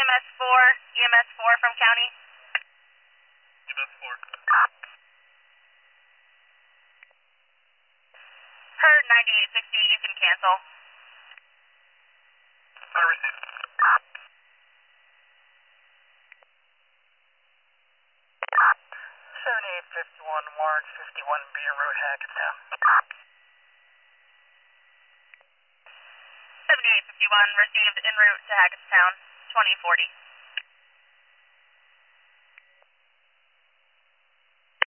EMS 4 from county. EMS 4. Heard 9860, you can cancel. I received. 7851 Warren 51 Beer Road, Hackettstown. 7851 received en route to Hackettstown, 2040.